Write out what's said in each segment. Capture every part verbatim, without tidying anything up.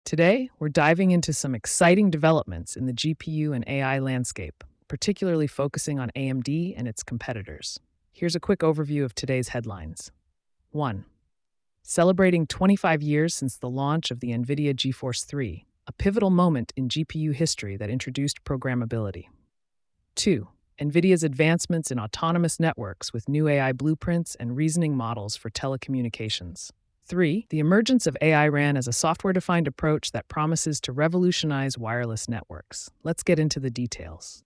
Today, we're diving into some exciting developments in the G P U and A I landscape, particularly focusing on A M D and its competitors. Here's a quick overview of today's headlines. one. Celebrating twenty-five years since the launch of the NVIDIA GeForce three, a pivotal moment in G P U history that introduced programmability. two. NVIDIA's advancements in autonomous networks with new A I blueprints and reasoning models for telecommunications. three. The emergence of A I RAN as a software-defined approach that promises to revolutionize wireless networks. Let's get into the details.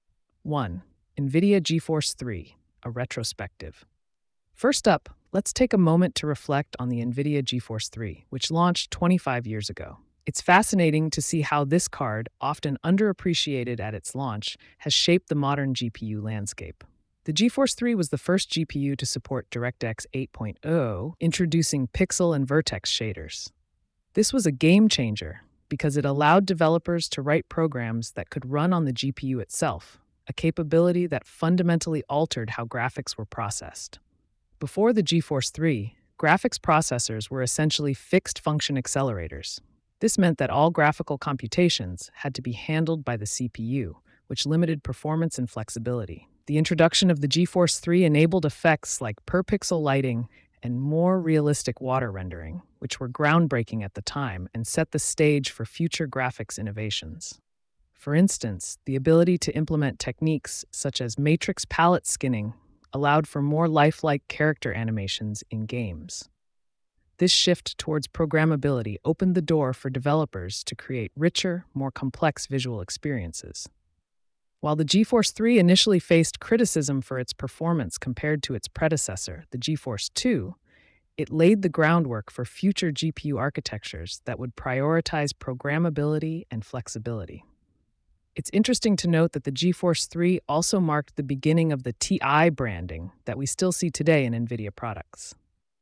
one. NVIDIA GeForce three, a retrospective. First up, let's take a moment to reflect on the NVIDIA GeForce three, which launched twenty-five years ago. It's fascinating to see how this card, often underappreciated at its launch, has shaped the modern G P U landscape. The GeForce three was the first G P U to support DirectX eight point oh, introducing pixel and vertex shaders. This was a game changer because it allowed developers to write programs that could run on the G P U itself, a capability that fundamentally altered how graphics were processed. Before the GeForce three, graphics processors were essentially fixed-function accelerators. This meant that all graphical computations had to be handled by the C P U, which limited performance and flexibility. The introduction of the GeForce three enabled effects like per-pixel lighting and more realistic water rendering, which were groundbreaking at the time and set the stage for future graphics innovations. For instance, the ability to implement techniques such as matrix palette skinning allowed for more lifelike character animations in games. This shift towards programmability opened the door for developers to create richer, more complex visual experiences. While the GeForce three initially faced criticism for its performance compared to its predecessor, the GeForce two, it laid the groundwork for future G P U architectures that would prioritize programmability and flexibility. It's interesting to note that the GeForce three also marked the beginning of the Ti branding that we still see today in NVIDIA products.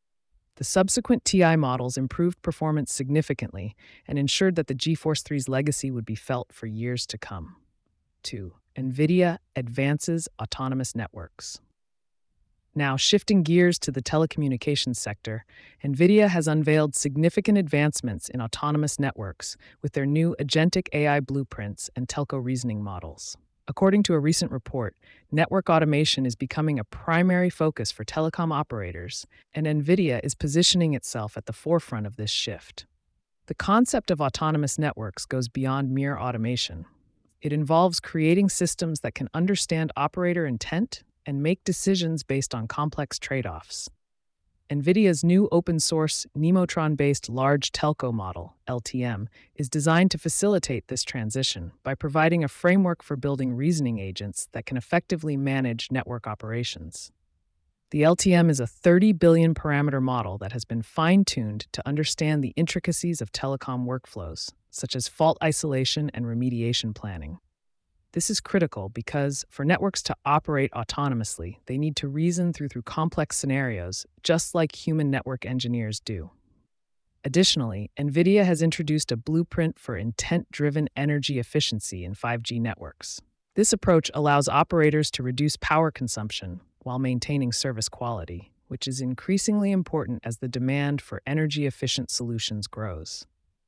The subsequent Ti models improved performance significantly and ensured that the GeForce three's legacy would be felt for years to come. two. NVIDIA advances autonomous networks. Now, shifting gears to the telecommunications sector, NVIDIA has unveiled significant advancements in autonomous networks with their new agentic A I blueprints and telco reasoning models. According to a recent report, network automation is becoming a primary focus for telecom operators, and NVIDIA is positioning itself at the forefront of this shift. The concept of autonomous networks goes beyond mere automation. It involves creating systems that can understand operator intent and make decisions based on complex trade-offs. NVIDIA's new open-source Nemotron-based Large Telco Model, L T M, is designed to facilitate this transition by providing a framework for building reasoning agents that can effectively manage network operations. The L T M is a thirty billion parameter model that has been fine-tuned to understand the intricacies of telecom workflows, such as fault isolation and remediation planning. This is critical because, for networks to operate autonomously, they need to reason through, through complex scenarios, just like human network engineers do. Additionally, NVIDIA has introduced a blueprint for intent-driven energy efficiency in five G networks. This approach allows operators to reduce power consumption while maintaining service quality, which is increasingly important as the demand for energy-efficient solutions grows.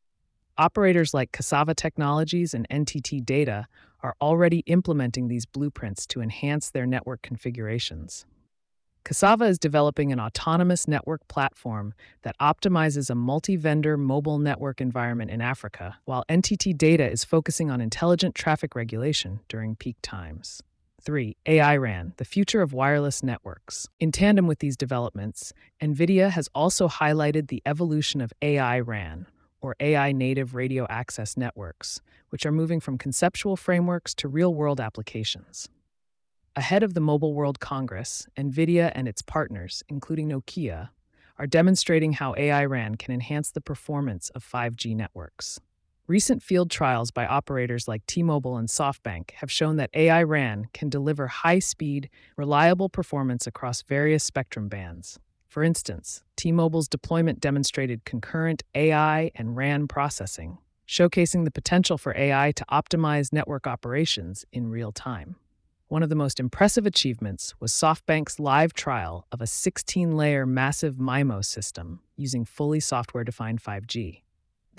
Operators like Cassava Technologies and N T T Data are already implementing these blueprints to enhance their network configurations. Cassava is developing an autonomous network platform that optimizes a multi-vendor mobile network environment in Africa, while N T T Data is focusing on intelligent traffic regulation during peak times. three. A I RAN, the future of wireless networks. In tandem with these developments, NVIDIA has also highlighted the evolution of A I RAN, or A I-native radio access networks, which are moving from conceptual frameworks to real-world applications. Ahead of the Mobile World Congress, NVIDIA and its partners, including Nokia, are demonstrating how A I RAN can enhance the performance of five G networks. Recent field trials by operators like T-Mobile and SoftBank have shown that A I RAN can deliver high-speed, reliable performance across various spectrum bands. For instance, T-Mobile's deployment demonstrated concurrent A I and RAN processing, showcasing the potential for A I to optimize network operations in real time. One of the most impressive achievements was SoftBank's live trial of a sixteen layer massive MIMO system using fully software-defined five G.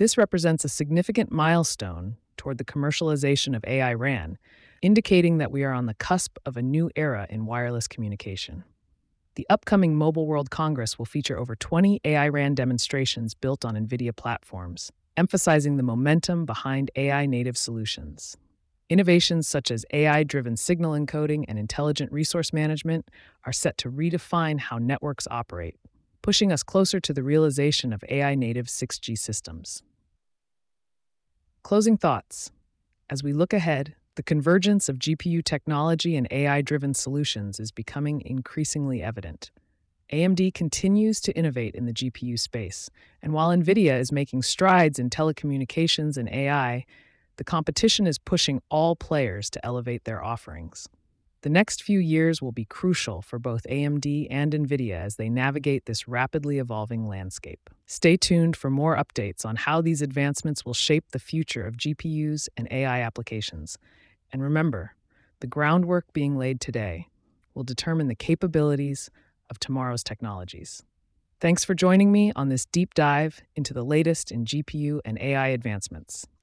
This represents a significant milestone toward the commercialization of A I RAN, indicating that we are on the cusp of a new era in wireless communication. The upcoming Mobile World Congress will feature over twenty A I RAN demonstrations built on NVIDIA platforms, emphasizing the momentum behind A I-native solutions. Innovations such as A I-driven signal encoding and intelligent resource management are set to redefine how networks operate, pushing us closer to the realization of A I-native six G systems. Closing thoughts. As we look ahead, the convergence of G P U technology and A I-driven solutions is becoming increasingly evident. A M D continues to innovate in the G P U space, and while NVIDIA is making strides in telecommunications and A I, the competition is pushing all players to elevate their offerings. The next few years will be crucial for both A M D and NVIDIA as they navigate this rapidly evolving landscape. Stay tuned for more updates on how these advancements will shape the future of G P Us and A I applications. And remember, the groundwork being laid today will determine the capabilities of tomorrow's technologies. Thanks for joining me on this deep dive into the latest in G P U and A I advancements.